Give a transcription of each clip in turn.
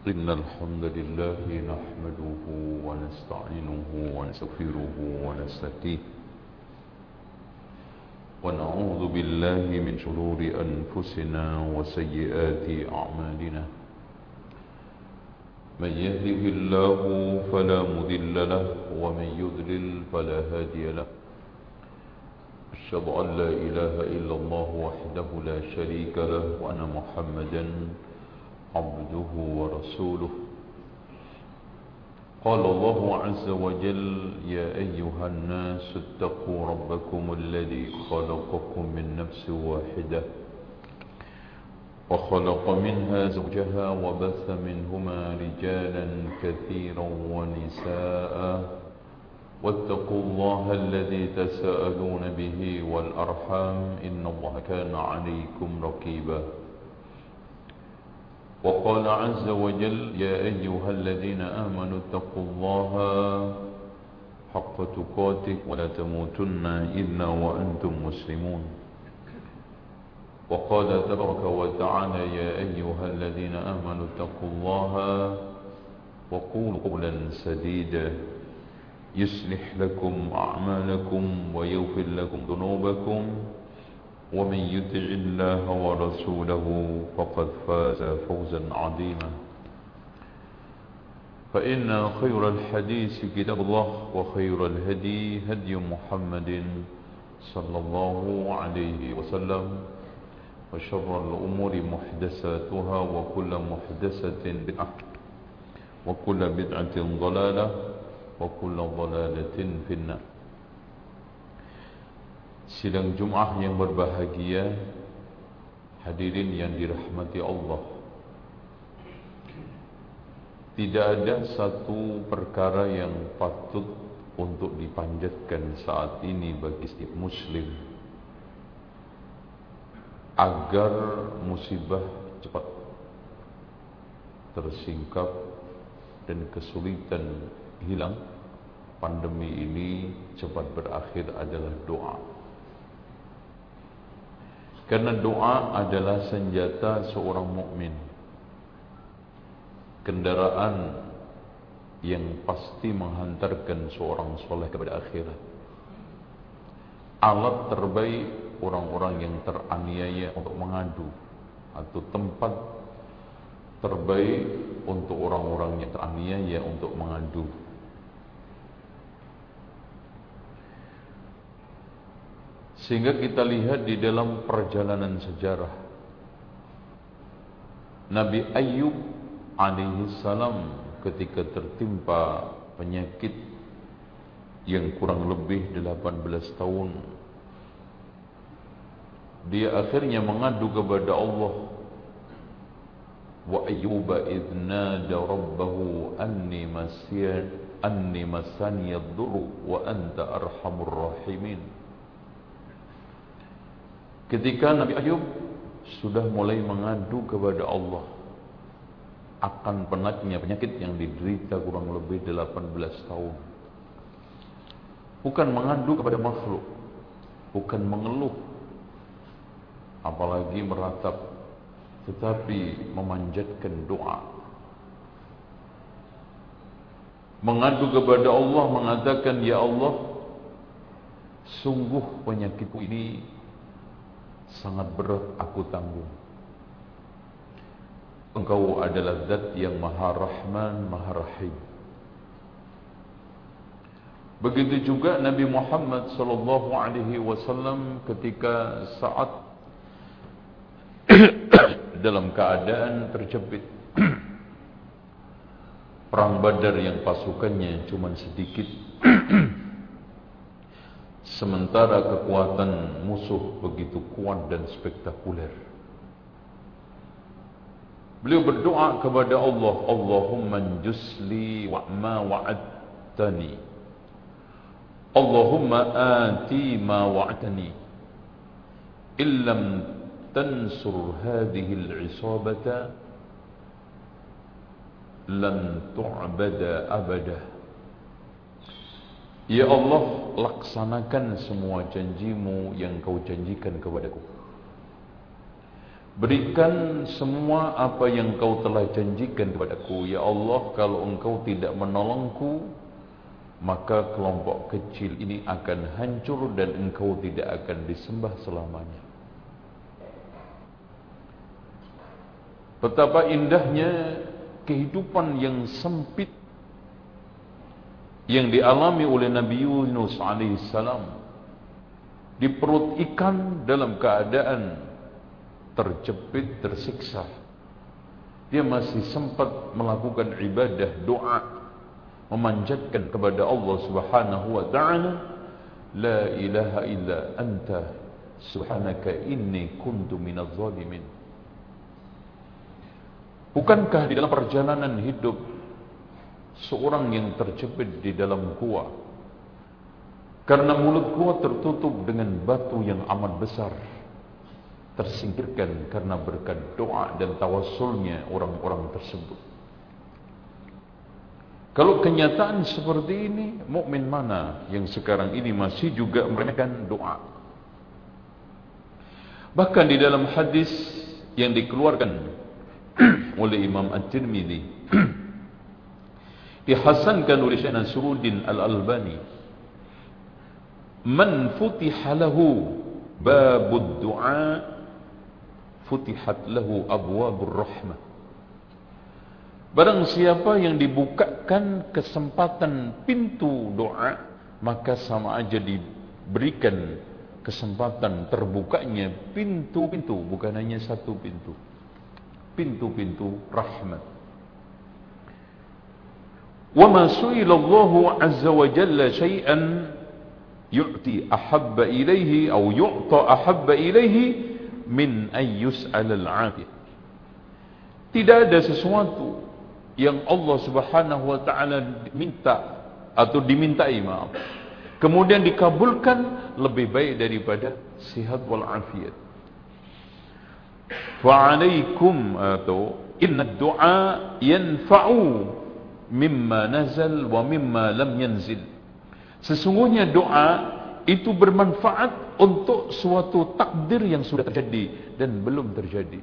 إن الحمد لله نحمده ونستعينه ونستغفره ونستهديه ونعوذ بالله من شرور أنفسنا وسيئات أعمالنا من يهده الله فلا مضل له ومن يضلل فلا هادي له أشهد أن لا إله إلا الله وحده لا شريك له وأن محمدا عبده ورسوله قال الله عز وجل يا أيها الناس اتقوا ربكم الذي خلقكم من نفس واحدة وخلق منها زوجها وبث منهما رجالا كثيرا ونساء واتقوا الله الذي تساءلون به والأرحام إن الله كان عليكم رقيبا وقال عز وجل يا أيها الذين آمنوا اتقوا الله حق تقاته ولا تموتن إلا وأنتم مسلمون وقال تبارك وتعالى يا أيها الذين آمنوا اتقوا الله وقولوا قولا سديدا يصلح لكم أعمالكم ويغفر لكم ذنوبكم ومن يطع الله ورسوله فقد فاز فوزا عظيما فإن خير الحديث كتاب الله وخير الهدي هدي محمد صلى الله عليه وسلم وشر الأمور محدثاتها وكل محدثة بدعة وكل بدعة ضلالة وكل ضلالة في النار. Sidang Jum'ah yang berbahagia, hadirin yang dirahmati Allah. Tidak ada satu perkara yang patut untuk dipanjatkan saat ini bagi setiap muslim agar musibah cepat tersingkap dan kesulitan hilang, pandemi ini cepat berakhir adalah doa. Karena doa adalah senjata seorang mukmin, kendaraan yang pasti menghantarkan seorang soleh kepada akhirat, alat terbaik orang-orang yang teraniaya untuk mengadu, atau tempat terbaik untuk orang-orang yang teraniaya untuk mengadu. Sehingga kita lihat di dalam perjalanan sejarah Nabi Ayyub alaihi salam ketika tertimpa penyakit yang kurang lebih 18 tahun, dia akhirnya mengadu kepada Allah. Wa ayyuba idh nada rabbahu anni masani ad-durru wa anta arhamur rahimin. Ketika Nabi Ayub sudah mulai mengadu kepada Allah akan penatnya penyakit yang diderita kurang lebih 18 tahun. Bukan mengadu kepada makhluk, bukan mengeluh, apalagi meratap, tetapi memanjatkan doa. Mengadu kepada Allah, mengatakan, ya Allah, sungguh penyakitku ini sangat berat aku tanggung. Engkau adalah zat yang maha rahman, maha rahim. Begitu juga Nabi Muhammad sallallahu alaihi wasallam ketika saat dalam keadaan terjepit perang Badar yang pasukannya cuma sedikit, sementara kekuatan musuh begitu kuat dan spektakuler. Beliau berdoa kepada Allah, Allahumma njusli wa ma wa'adtani, Allahumma ati ma wa'adtani, illam tansur hadhihi al-isabata lan tu'bada abadah. Ya Allah, laksanakan semua janjimu yang kau janjikan kepadaku. berikan semua apa yang kau telah janjikan kepadaku. Ya Allah, kalau engkau tidak menolongku, maka kelompok kecil ini akan hancur dan engkau tidak akan disembah selamanya. Betapa indahnya kehidupan yang sempit yang dialami oleh Nabi Yunus alaihissalam di perut ikan dalam keadaan terjepit, tersiksa. Dia masih sempat melakukan ibadah, doa, memanjatkan kepada Allah Subhanahu wa ta'ala, la ilaha illa anta subhanaka inni kuntu minaz zalimin. Bukankah di dalam perjalanan hidup seorang yang terjepit di dalam gua, karena mulut gua tertutup dengan batu yang amat besar, tersingkirkan karena berkat doa dan tawassulnya orang-orang tersebut. Kalau kenyataan seperti ini, mukmin mana yang sekarang ini masih juga meremehkan doa? Bahkan di dalam hadis yang dikeluarkan oleh Imam At-Tirmidzi, dihasankan oleh Syekh Nasruddin Al-Albani, man futiha lahu babud du'a futihat lahu abwabur rahmah. Barang siapa yang dibukakan kesempatan pintu doa, maka sama aja diberikan kesempatan terbukanya pintu-pintu, bukan hanya satu pintu, pintu-pintu rahmat. Wa ma su'ila Allah azza wa jalla syai'an yu'ti ahabba ilaihi aw yu'ta ahabba ilaihi min ayyus alal afiyah. Tidak ada sesuatu yang Allah Subhanahu wa ta'ala minta atau dimintai, maaf, kemudian dikabulkan lebih baik daripada sihat wal afiyat. Fa'alaikum atau inna du'a yanfa'u mimma nazal wa mimma lam yanzil. Sesungguhnya doa itu bermanfaat untuk suatu takdir yang sudah terjadi dan belum terjadi.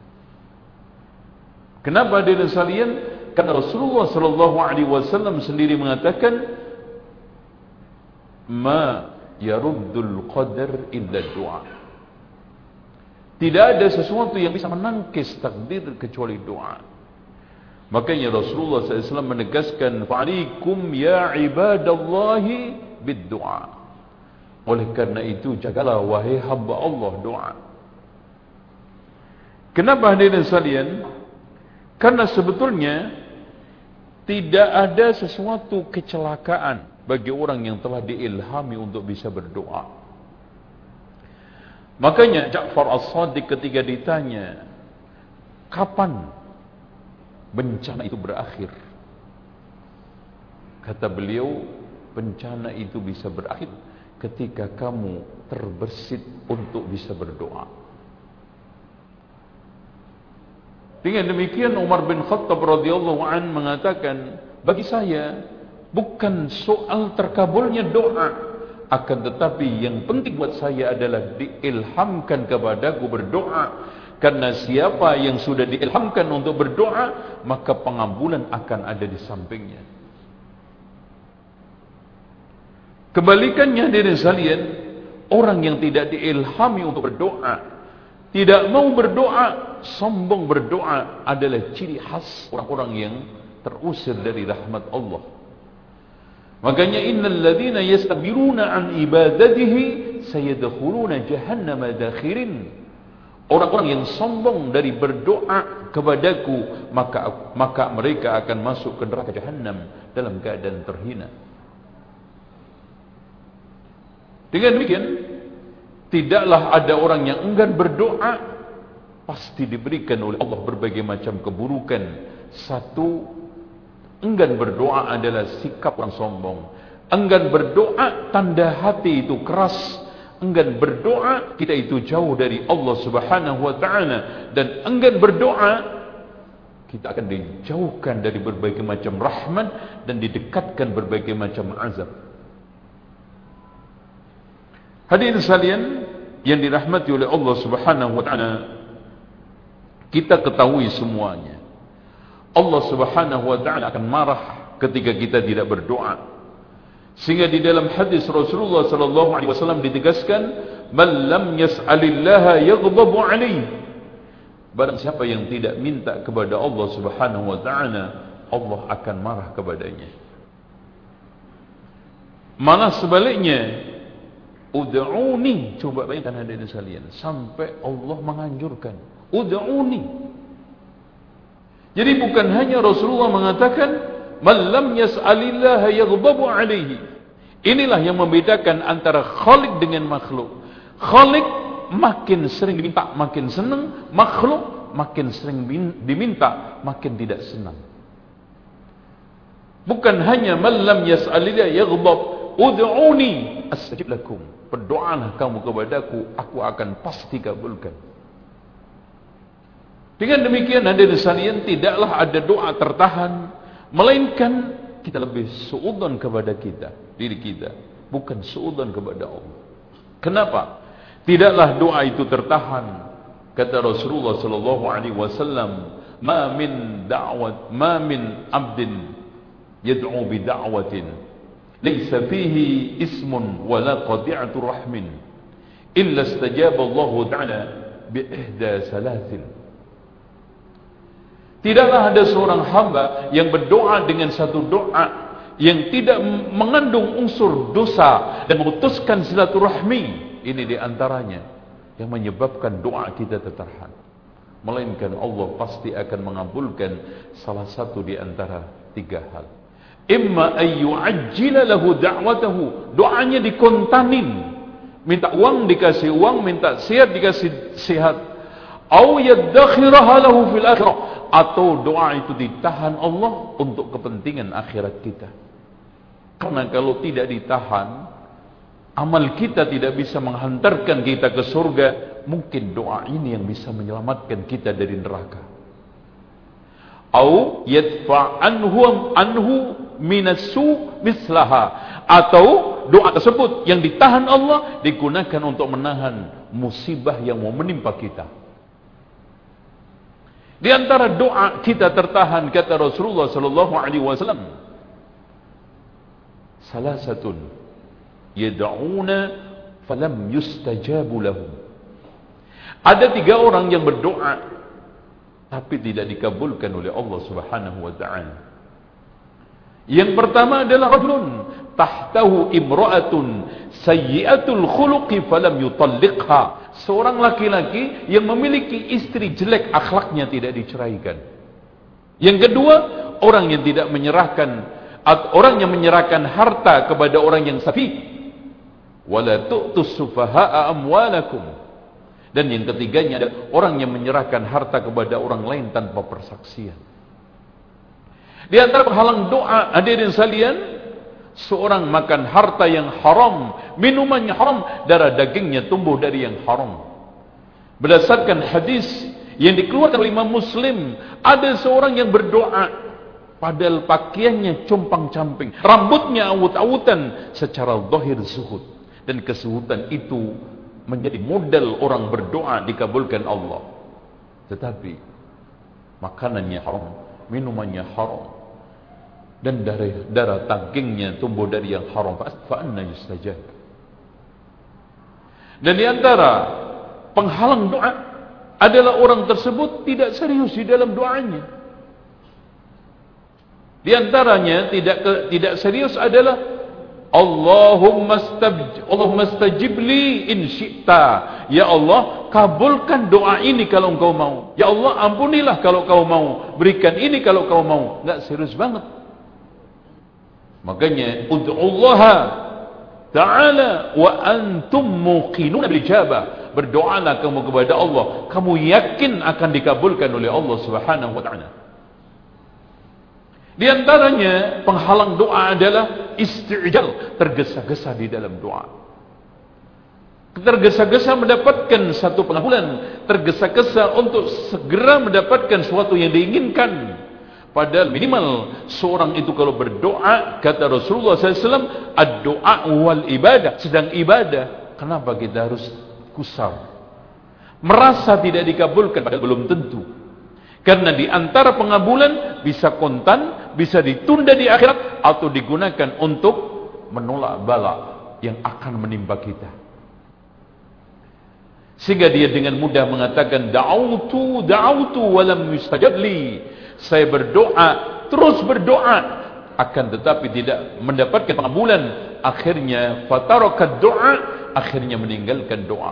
Kenapa hadirin sekalian? Karena Rasulullah sallallahu alaihi wasallam sendiri mengatakan, ma yaruddul qadar illa du'a. Tidak ada sesuatu yang bisa menangkis takdir kecuali doa. Makanya Rasulullah SAW menegaskan, fa'alikum ya ibadallahi bid-du'a. Oleh karena itu, jagalah wahai hamba Allah doa. Kenapa hadirin sekalian? Karena sebetulnya tidak ada sesuatu kecelakaan bagi orang yang telah diilhami untuk bisa berdoa. Makanya Ja'far As-Sadiq ketika ditanya, kapan bencana itu berakhir? Kata beliau, bencana itu bisa berakhir ketika kamu terbersit untuk bisa berdoa. Dengan demikian Umar bin Khattab radhiyallahu an mengatakan, bagi saya bukan soal terkabulnya doa, akan tetapi yang penting buat saya adalah diilhamkan kepadaku berdoa. Karena siapa yang sudah diilhamkan untuk berdoa, maka pengabulan akan ada di sampingnya. Kebalikannya hadirin sekalian, orang yang tidak diilhami untuk berdoa, tidak mau berdoa, sombong berdoa, adalah ciri khas orang-orang yang terusir dari rahmat Allah. Makanya innal ladzina yastakbiruna an ibadatihi sayadkhuluna jahannama dakhirin. Orang-orang yang sombong dari berdoa kepadaku, maka mereka akan masuk ke neraka jahanam dalam keadaan terhina. Dengan demikian, tidaklah ada orang yang enggan berdoa, pasti diberikan oleh Allah berbagai macam keburukan. Satu, enggan berdoa adalah sikap orang sombong. Enggan berdoa, tanda hati itu keras. Enggan berdoa, kita itu jauh dari Allah Subhanahu wa ta'ala. Dan enggan berdoa, kita akan dijauhkan dari berbagai macam rahmat dan didekatkan berbagai macam azab. Hadirin sekalian yang dirahmati oleh Allah Subhanahu wa ta'ala, Kita ketahui semuanya, Allah Subhanahu wa taala akan marah ketika kita tidak berdoa. Sehingga di dalam hadis Rasulullah sallallahu alaihi wasallam ditegaskan, "Man lam yas'alillaha yaghdabu alaihi." Barang siapa yang tidak minta kepada Allah Subhanahu wa taala, Allah akan marah kepadanya. Malah sebaliknya, ud'uni, coba bayangkan hadirin sekalian, sampai Allah menganjurkan, ud'uni. Jadi bukan hanya Rasulullah mengatakan, "Man lam yas'alillaha yaghdabu alaihi." Inilah yang membedakan antara khalik dengan makhluk. Khalik makin sering diminta makin senang, makhluk makin sering diminta makin tidak senang. Bukan hanya man lam yas'alillaha yaghdab, ud'uni astajib lakum. Berdoalah kamu kepadaku, aku akan pasti kabulkan. Dengan demikian hadirin sekalian, tidaklah ada doa tertahan, melainkan kita lebih suudzon kepada diri kita, bukan suudzon kepada Allah. Kenapa? Tidaklah doa itu tertahan. Kata Rasulullah sallallahu alaihi wasallam, ma min abdin yad'u bi da'watin laysa fihi ismun wala qati'atu rahmin illa istajaba Allah ta'ala bi ihda salasin. Tidaklah ada seorang hamba yang berdoa dengan satu doa yang tidak mengandung unsur dosa dan memutuskan silaturahmi. Ini diantaranya yang menyebabkan doa kita tertahan. Melainkan Allah pasti akan mengabulkan salah satu di antara tiga hal. Imma ayyu'ajjila lahu da'watahu, doanya dikontanin, minta uang dikasih uang, minta sehat dikasih sehat. Au yaddakhiraha lahu fil akhirah, atau doa itu ditahan Allah untuk kepentingan akhirat kita. Karena kalau tidak ditahan, amal kita tidak bisa menghantarkan kita ke surga. Mungkin doa ini yang bisa menyelamatkan kita dari neraka. Au yadfa anhu minasu mislaha, atau doa tersebut yang ditahan Allah digunakan untuk menahan musibah yang mau menimpa kita. Di antara doa kita tertahan, kata Rasulullah sallallahu alaihi wasallam, salasatun yad'una falam yustajabu lahum. Ada tiga orang yang berdoa tapi tidak dikabulkan oleh Allah Subhanahu wa taala. Yang pertama adalah rajulun tahtahu imra'atun sayyi'atul khuluqi falam yutalliqha. Seorang laki-laki yang memiliki istri jelek akhlaknya tidak diceraikan. Yang kedua, orang yang tidak menyerahkan, orang yang menyerahkan harta kepada orang yang safi. Wala tu'tus sufaha'a amwalakum. Dan yang ketiganya adalah orang yang menyerahkan harta kepada orang lain tanpa persaksian. Di antara penghalang doa hadirin sekalian, seorang makan harta yang haram, minumannya haram, darah dagingnya tumbuh dari yang haram. Berdasarkan hadis yang dikeluarkan oleh Imam Muslim, ada seorang yang berdoa padahal pakaiannya compang-camping, rambutnya awut-awutan, secara zahir zuhud, dan kesuhudan itu menjadi modal orang berdoa dikabulkan Allah. Tetapi makanannya haram, minumannya haram, dan darah dagingnya tumbuh dari yang haram, fa anna yustajab. Dan di antara penghalang doa adalah orang tersebut tidak serius di dalam doanya. Di antaranya tidak serius adalah Allahumma stajib li in syi'ta. Ya Allah, kabulkan doa ini kalau engkau mau. Ya Allah, ampunilah kalau kau mau. Berikan ini kalau kau mau. Enggak serius banget. Makanya ud'ullaha ta'ala wa antum muqinun bil ijabah. Berdoalah kamu kepada Allah, kamu yakin akan dikabulkan oleh Allah Subhanahu wa taala. Di antaranya penghalang doa adalah istijal, tergesa-gesa di dalam doa. Tergesa-gesa mendapatkan satu pengabulan, tergesa-gesa untuk segera mendapatkan sesuatu yang diinginkan. Padahal minimal seorang itu kalau berdoa, kata Rasulullah SAW, ad-doa wal ibadah, sedang ibadah. Kenapa kita harus kusar? Merasa tidak dikabulkan, padahal belum tentu. Karena di antara pengabulan bisa kontan, bisa ditunda di akhirat, atau digunakan untuk menolak bala yang akan menimpa kita. Sehingga dia dengan mudah mengatakan, da'autu walam yustajab li. Saya berdoa, terus berdoa, akan tetapi tidak mendapatkan pengabulan. Akhirnya fatarakat doa, akhirnya meninggalkan doa.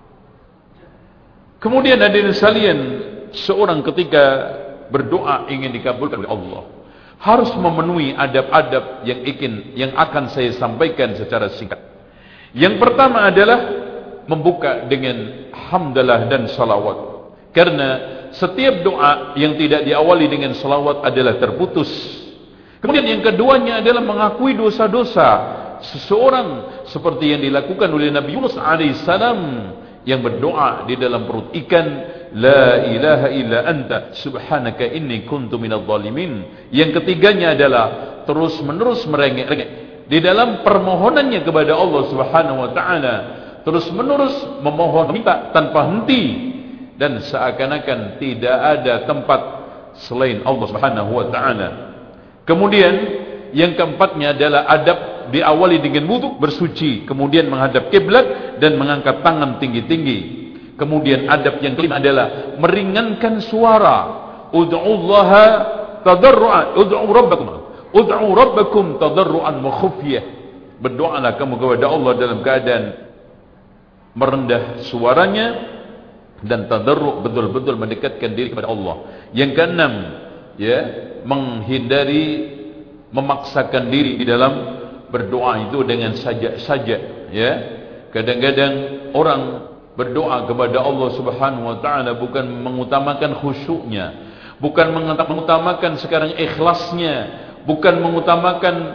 Kemudian hadirin sekalian, seorang ketika berdoa ingin dikabulkan oleh Allah, harus memenuhi adab-adab yang akan saya sampaikan secara singkat. Yang pertama adalah membuka dengan hamdalah dan salawat. Karena setiap doa yang tidak diawali dengan salawat adalah terputus. Kemudian yang keduanya adalah mengakui dosa-dosa seseorang, seperti yang dilakukan oleh Nabi Yunus alaihissalam yang berdoa di dalam perut ikan, la ilaha illa anta subhanaka inni kuntu minadh dhalimin. Yang ketiganya adalah terus menerus merengek-rengek di dalam permohonannya kepada Allah Subhanahu wa taala, terus menerus memohon minta tanpa henti, dan seakan-akan tidak ada tempat selain Allah Subhanahu wa taala. Kemudian yang keempatnya adalah adab diawali dengan wudu, bersuci, kemudian menghadap kiblat dan mengangkat tangan tinggi-tinggi. Kemudian adab yang kelima adalah meringankan suara. Ud'ullaha tadarruan, ud'u rabbakum tadarruan wa khufyah. Berdoalah kamu kepada Allah dalam keadaan merendah suaranya dan tadarru', betul-betul mendekatkan diri kepada Allah. Yang keenam, ya, menghindari memaksakan diri di dalam berdoa itu dengan saja-saja, ya. Kadang-kadang orang berdoa kepada Allah Subhanahu wa taala bukan mengutamakan khusyuknya, bukan mengutamakan sekarang ikhlasnya, bukan mengutamakan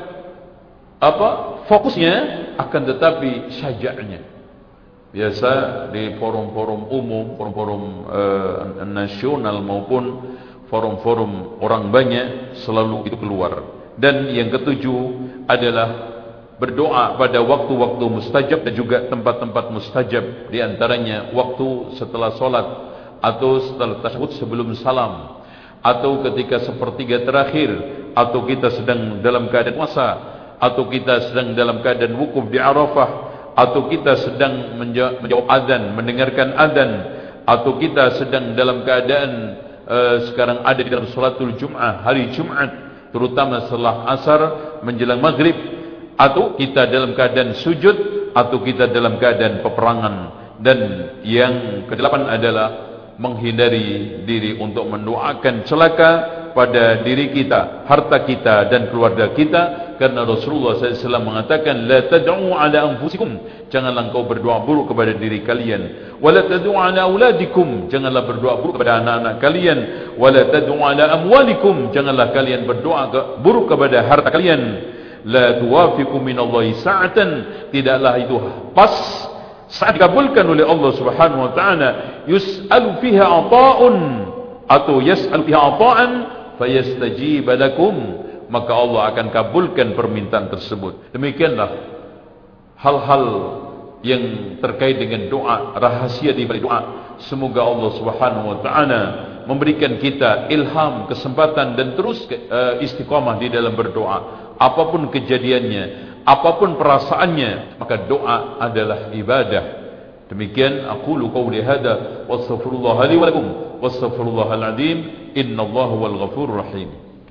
fokusnya, akan tetapi sajanya. Biasa di forum-forum umum, forum-forum nasional maupun forum-forum orang banyak, selalu itu keluar. Dan yang ketujuh adalah berdoa pada waktu-waktu mustajab dan juga tempat-tempat mustajab. Di antaranya waktu setelah solat, atau setelah tasyahud sebelum salam, atau ketika sepertiga terakhir, atau kita sedang dalam keadaan puasa, atau kita sedang dalam keadaan wukuf di Arafah, atau kita sedang menjawab azan, mendengarkan azan, atau kita sedang dalam keadaan sekarang ada di dalam salatul Jum'ah, hari Jumat, terutama setelah asar menjelang maghrib, atau kita dalam keadaan sujud, atau kita dalam keadaan peperangan. Dan yang kedelapan adalah menghindari diri untuk mendoakan celaka pada diri kita, harta kita dan keluarga kita. Karena Rasulullah SAW mengatakan, la tad'u ala anfusikum, janganlah engkau berdoa buruk kepada diri kalian. Wala tad'u ala auladikum, janganlah berdoa buruk kepada anak-anak kalian. Wala tad'u ala amwalikum, janganlah kalian berdoa buruk kepada harta kalian. La tuwafiqu minallahi sa'atan, tidaklah itu pas saat dikabulkan oleh Allah Subhanahu wa taala. Yus'alu fiha ata'un, atau yas'alu fiha ata'an fayastajib lakum, maka Allah akan kabulkan permintaan tersebut. Demikianlah hal-hal yang terkait dengan doa, rahasia di balik doa. Semoga Allah Subhanahu wa taala memberikan kita ilham, kesempatan dan terus istiqamah di dalam berdoa. Apapun kejadiannya, apapun perasaannya, maka doa adalah ibadah. Demikian aqulu qawli hadza wa astaghfirullah li wa lakum wastaghfirullahal azim, innallaha wal ghafurur rahim.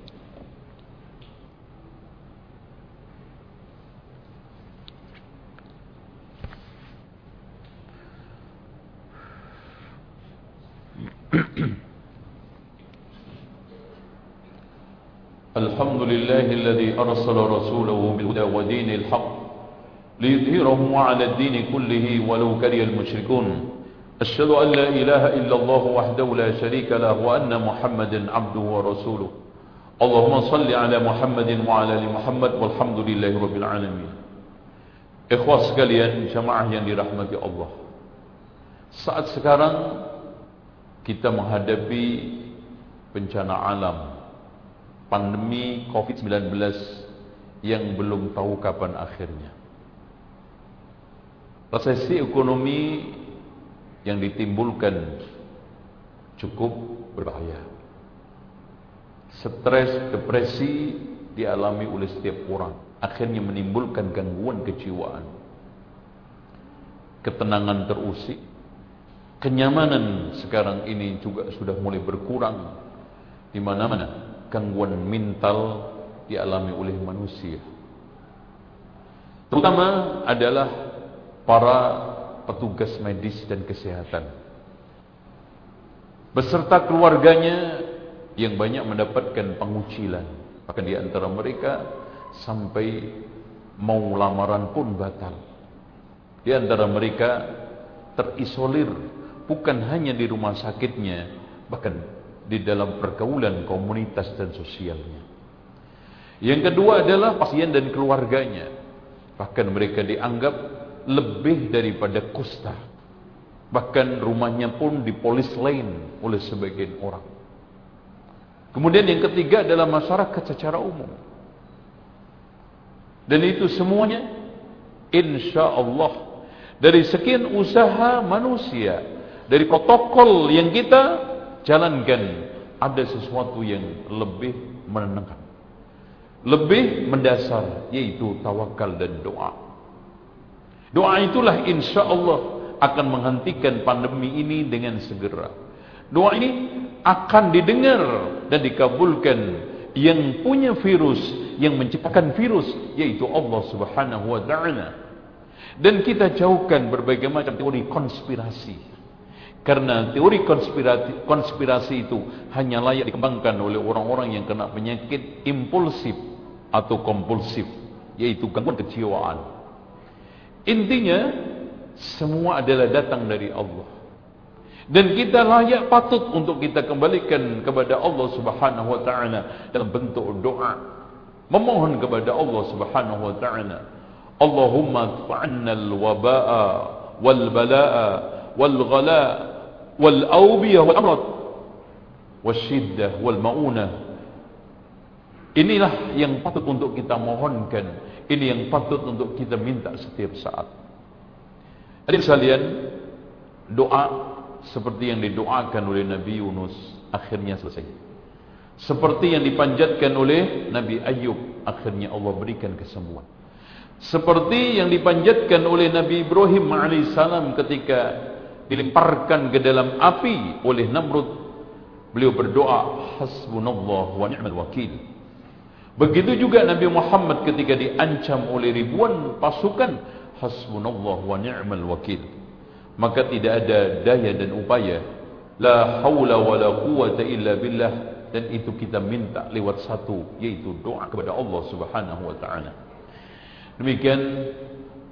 الحمد لله الذي أرسل رسوله بالهدى ودين الحق ليظهره على الدين كله ولو كره المشركون. أشهد أن لا إله إلا الله وحده لا شريك له وأن محمدا عبده ورسوله. اللهم صل على محمد وعلى آل محمد والحمد لله رب العالمين. Ikhwas sekalian, jamaah yang dirahmati Allah, saat sekarang kita menghadapi bencana alam, pandemi COVID-19 yang belum tahu kapan akhirnya. Resesi ekonomi yang ditimbulkan cukup berbahaya. Stres, depresi dialami oleh setiap orang, akhirnya menimbulkan gangguan kejiwaan. Ketenangan terusik, kenyamanan sekarang ini juga sudah mulai berkurang. Di mana-mana gangguan mental dialami oleh manusia. Terutama adalah para petugas medis dan kesehatan beserta keluarganya yang banyak mendapatkan pengucilan. Bahkan di antara mereka sampai mau lamaran pun batal. Di antara mereka terisolir, bukan hanya di rumah sakitnya, bahkan di dalam pergaulan komunitas dan sosialnya. Yang kedua adalah pasien dan keluarganya. Bahkan mereka dianggap lebih daripada kusta. Bahkan rumahnya pun dipolis lain oleh sebagian orang. Kemudian yang ketiga adalah masyarakat secara umum. Dan itu semuanya insya Allah dari sekian usaha manusia, dari protokol yang kita jalankan, ada sesuatu yang lebih menenangkan, lebih mendasar, yaitu tawakal dan doa. Doa itulah insya Allah akan menghentikan pandemi ini dengan segera. Doa ini akan didengar dan dikabulkan. Yang punya virus, yang menciptakan virus, yaitu Allah Subhanahu wa ta'ala. Dan kita jauhkan berbagai macam teori konspirasi. Karena teori konspirasi itu hanya layak dikembangkan oleh orang-orang yang kena penyakit impulsif atau kompulsif, yaitu gangguan kejiwaan. Intinya semua adalah datang dari Allah. Dan kita layak patut untuk kita kembalikan kepada Allah Subhanahu wa ta'ala dalam bentuk doa, memohon kepada Allah Subhanahu wa ta'ala, Allahumma adfa'anna al-waba'a wal-bala'a wal-ghala' wal-awbiyah wal-amrad wal-shiddah wal-ma'unah. Inilah yang patut untuk kita mohonkan, ini yang patut untuk kita minta setiap saat. Hadirin sekalian, doa seperti yang didoakan oleh Nabi Yunus akhirnya selesai. Seperti yang dipanjatkan oleh Nabi Ayub, akhirnya Allah berikan kesembuhan. Seperti yang dipanjatkan oleh Nabi Ibrahim alaihissalam ketika dilemparkan ke dalam api oleh Namrud, beliau berdoa, hasbunallah wa ni'mal wakil. Begitu juga Nabi Muhammad ketika diancam oleh ribuan pasukan, hasbunallah wa ni'mal wakil. Maka tidak ada daya dan upaya, la haula wa la quwata illa billah, dan itu kita minta lewat satu, yaitu doa kepada Allah Subhanahu wa ta'ala. Demikian